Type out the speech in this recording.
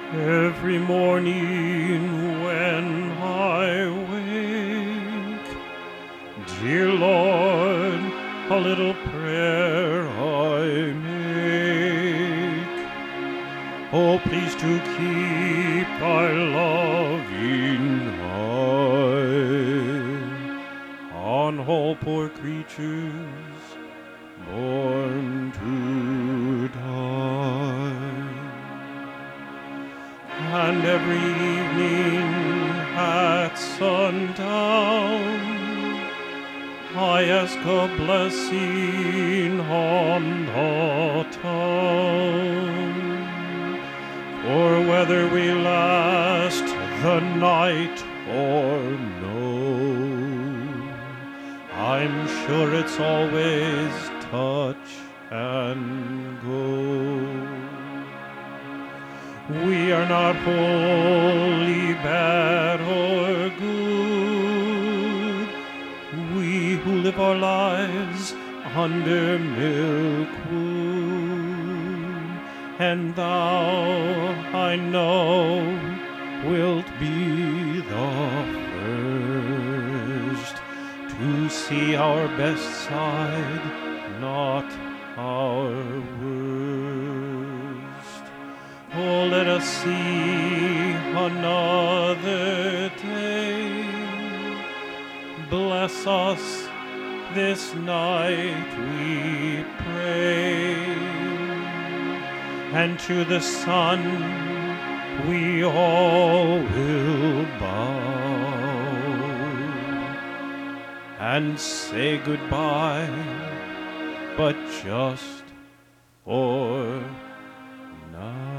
Every morning when I wake, dear Lord, a little prayer I make. Oh, please to keep thy loving eye on all poor creatures born to die. And every evening at sundown, I ask a blessing on the town. For whether we last the night or no, I'm sure it's always touch and go. We are not wholly bad or good, we who live our lives under milkwood. And thou, I know, wilt be the first to see our best side, not our worst. Oh, let us see another day. Bless us this night, we pray. And to the sun we all will bow and say goodbye, but just for now.